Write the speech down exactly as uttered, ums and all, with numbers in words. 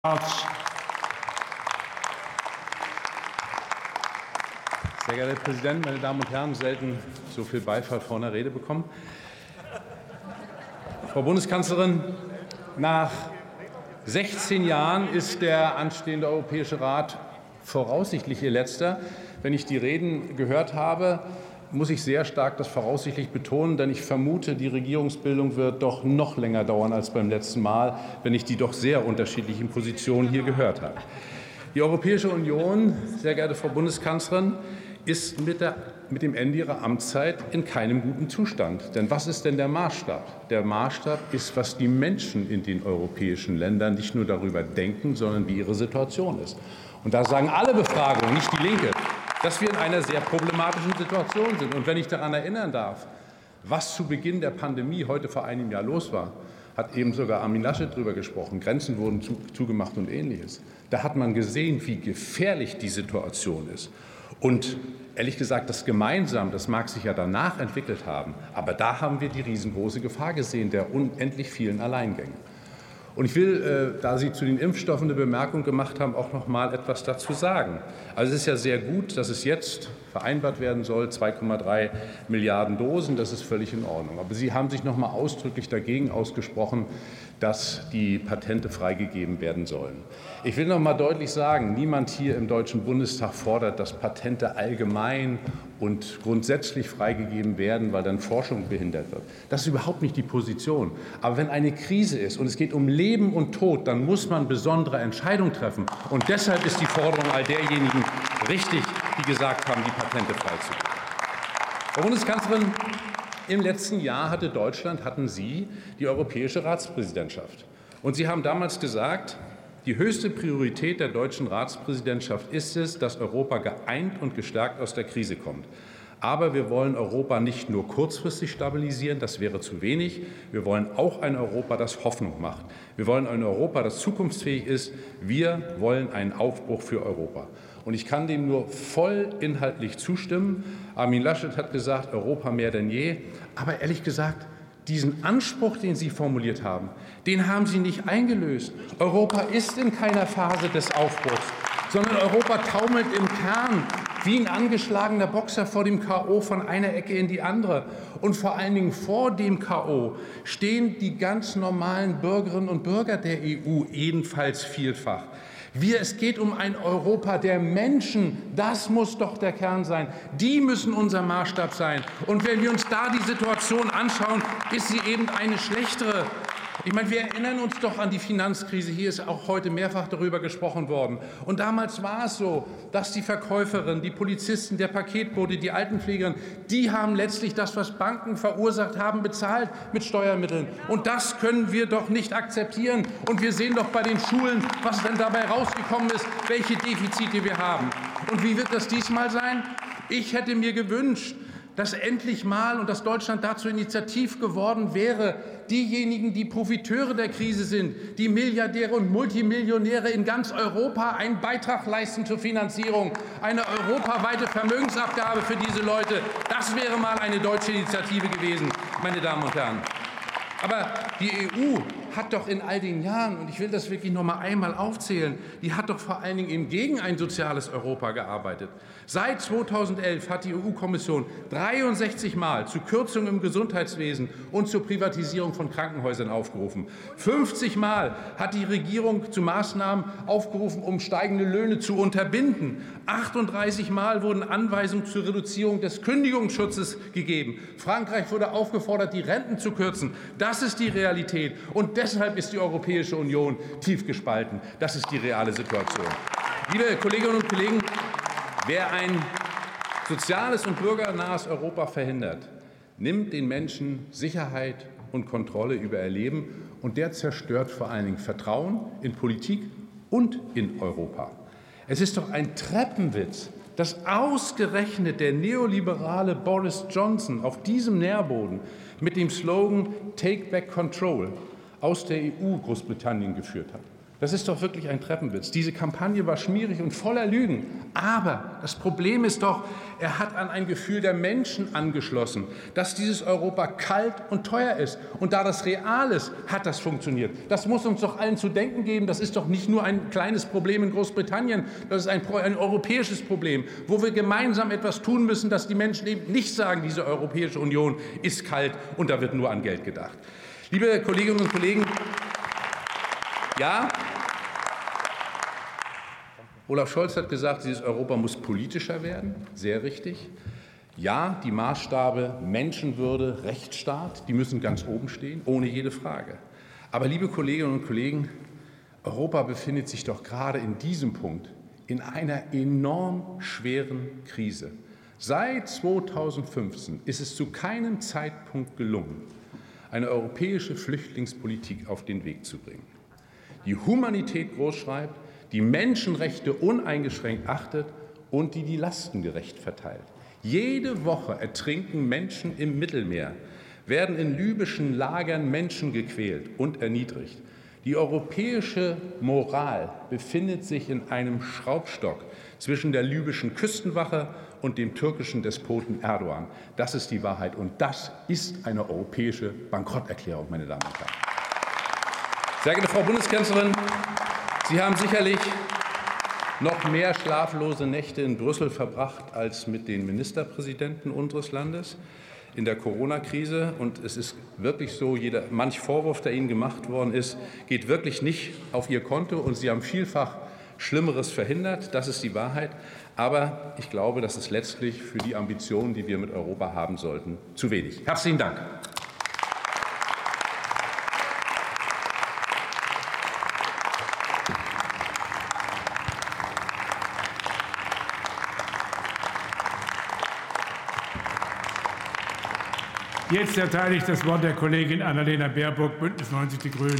Sehr geehrter Herr Präsident, meine Damen und Herren, selten so viel Beifall vor einer Rede bekommen. Frau Bundeskanzlerin, nach sechzehn Jahren ist der anstehende Europäische Rat voraussichtlich Ihr letzter. Wenn ich die Reden gehört habe, muss ich sehr stark das voraussichtlich betonen, denn ich vermute, die Regierungsbildung wird doch noch länger dauern als beim letzten Mal, wenn ich die doch sehr unterschiedlichen Positionen hier gehört habe. Die Europäische Union, sehr geehrte Frau Bundeskanzlerin, ist mit, der, mit dem Ende ihrer Amtszeit in keinem guten Zustand. Denn was ist denn der Maßstab? Der Maßstab ist, was die Menschen in den europäischen Ländern nicht nur darüber denken, sondern wie ihre Situation ist. Und da sagen alle Befragungen, nicht die Linke, dass wir in einer sehr problematischen Situation sind. Und wenn ich daran erinnern darf, was zu Beginn der Pandemie heute vor einem Jahr los war, hat eben sogar Armin Laschet darüber gesprochen, Grenzen wurden zu, zugemacht und Ähnliches. Da hat man gesehen, wie gefährlich die Situation ist. Und ehrlich gesagt, das gemeinsam, das mag sich ja danach entwickelt haben, aber da haben wir die riesengroße Gefahr gesehen, der unendlich vielen Alleingänge. Und ich will, da Sie zu den Impfstoffen eine Bemerkung gemacht haben, auch noch mal etwas dazu sagen. Also es ist ja sehr gut, dass es jetzt vereinbart werden soll, zwei Komma drei Milliarden Dosen, das ist völlig in Ordnung. Aber Sie haben sich noch mal ausdrücklich dagegen ausgesprochen, dass die Patente freigegeben werden sollen. Ich will noch mal deutlich sagen, niemand hier im Deutschen Bundestag fordert, dass Patente allgemein und grundsätzlich freigegeben werden, weil dann Forschung behindert wird. Das ist überhaupt nicht die Position. Aber wenn eine Krise ist und es geht um Leben und Tod, dann muss man besondere Entscheidungen treffen. Und deshalb ist die Forderung all derjenigen richtig, die gesagt haben, die Patente freizugeben. Frau Bundeskanzlerin, im letzten Jahr hatte Deutschland, hatten Sie die europäische Ratspräsidentschaft. Und Sie haben damals gesagt, die höchste Priorität der deutschen Ratspräsidentschaft ist es, dass Europa geeint und gestärkt aus der Krise kommt. Aber wir wollen Europa nicht nur kurzfristig stabilisieren, das wäre zu wenig. Wir wollen auch ein Europa, das Hoffnung macht. Wir wollen ein Europa, das zukunftsfähig ist. Wir wollen einen Aufbruch für Europa. Und ich kann dem nur voll inhaltlich zustimmen. Armin Laschet hat gesagt, Europa mehr denn je. Aber ehrlich gesagt, diesen Anspruch, den Sie formuliert haben, den haben Sie nicht eingelöst. Europa ist in keiner Phase des Aufbruchs, sondern Europa taumelt im Kern wie ein angeschlagener Boxer vor dem K O von einer Ecke in die andere. Und vor allen Dingen vor dem K O stehen die ganz normalen Bürgerinnen und Bürger der E U ebenfalls vielfach. Wir, es geht um ein Europa der Menschen. Das muss doch der Kern sein. Die müssen unser Maßstab sein. Und wenn wir uns da die Situation anschauen, ist sie eben eine schlechtere. Ich meine, wir erinnern uns doch an die Finanzkrise. Hier ist auch heute mehrfach darüber gesprochen worden. Und damals war es so, dass die Verkäuferin, die Polizisten, der Paketbote, die Altenpflegerin, die haben letztlich das, was Banken verursacht haben, bezahlt mit Steuermitteln. Und das können wir doch nicht akzeptieren. Und wir sehen doch bei den Schulen, was denn dabei rausgekommen ist, welche Defizite wir haben. Und wie wird das diesmal sein? Ich hätte mir gewünscht, dass endlich mal und dass Deutschland dazu initiativ geworden wäre, diejenigen, die Profiteure der Krise sind, die Milliardäre und Multimillionäre in ganz Europa, einen Beitrag leisten zur Finanzierung, eine europaweite Vermögensabgabe für diese Leute. Das wäre mal eine deutsche Initiative gewesen, meine Damen und Herren. Aber die E U hat doch in all den Jahren, und ich will das wirklich noch mal einmal aufzählen, die hat doch vor allen Dingen eben gegen ein soziales Europa gearbeitet. Seit zweitausendelf hat die E U-Kommission dreiundsechzig Mal zu Kürzungen im Gesundheitswesen und zur Privatisierung von Krankenhäusern aufgerufen. fünfzig Mal hat die Regierung zu Maßnahmen aufgerufen, um steigende Löhne zu unterbinden. achtunddreißig Mal wurden Anweisungen zur Reduzierung des Kündigungsschutzes gegeben. Frankreich wurde aufgefordert, die Renten zu kürzen. Das ist die Realität. Und deshalb ist die Europäische Union tief gespalten. Das ist die reale Situation. Liebe Kolleginnen und Kollegen, wer ein soziales und bürgernahes Europa verhindert, nimmt den Menschen Sicherheit und Kontrolle über ihr Leben, und der zerstört vor allen Dingen Vertrauen in Politik und in Europa. Es ist doch ein Treppenwitz, dass ausgerechnet der neoliberale Boris Johnson auf diesem Nährboden mit dem Slogan Take Back Control aus der E U Großbritannien geführt hat. Das ist doch wirklich ein Treppenwitz. Diese Kampagne war schmierig und voller Lügen. Aber das Problem ist doch, er hat an ein Gefühl der Menschen angeschlossen, dass dieses Europa kalt und teuer ist. Und da das real ist, hat das funktioniert. Das muss uns doch allen zu denken geben. Das ist doch nicht nur ein kleines Problem in Großbritannien. Das ist ein, ein europäisches Problem, wo wir gemeinsam etwas tun müssen, dass die Menschen eben nicht sagen, diese Europäische Union ist kalt und da wird nur an Geld gedacht. Liebe Kolleginnen und Kollegen, ja, Olaf Scholz hat gesagt, dieses Europa muss politischer werden, sehr richtig. Ja, die Maßstabe Menschenwürde, Rechtsstaat, die müssen ganz oben stehen, ohne jede Frage. Aber, liebe Kolleginnen und Kollegen, Europa befindet sich doch gerade in diesem Punkt in einer enorm schweren Krise. Seit zweitausendfünfzehn ist es zu keinem Zeitpunkt gelungen, eine europäische Flüchtlingspolitik auf den Weg zu bringen, die Humanität großschreibt, die Menschenrechte uneingeschränkt achtet und die die Lasten gerecht verteilt. Jede Woche ertrinken Menschen im Mittelmeer, werden in libyschen Lagern Menschen gequält und erniedrigt. Die europäische Moral befindet sich in einem Schraubstock zwischen der libyschen Küstenwache und dem türkischen Despoten Erdogan. Das ist die Wahrheit und das ist eine europäische Bankrotterklärung, meine Damen und Herren. Sehr geehrte Frau Bundeskanzlerin, Sie haben sicherlich noch mehr schlaflose Nächte in Brüssel verbracht als mit den Ministerpräsidenten unseres Landes in der Corona-Krise. Und es ist wirklich so, jeder, manch Vorwurf, der Ihnen gemacht worden ist, geht wirklich nicht auf Ihr Konto. Und Sie haben vielfach Schlimmeres verhindert. Das ist die Wahrheit. Aber ich glaube, das ist letztlich für die Ambitionen, die wir mit Europa haben sollten, zu wenig. Herzlichen Dank. Jetzt erteile ich das Wort der Kollegin Annalena Baerbock, Bündnis neunzig Die Grünen.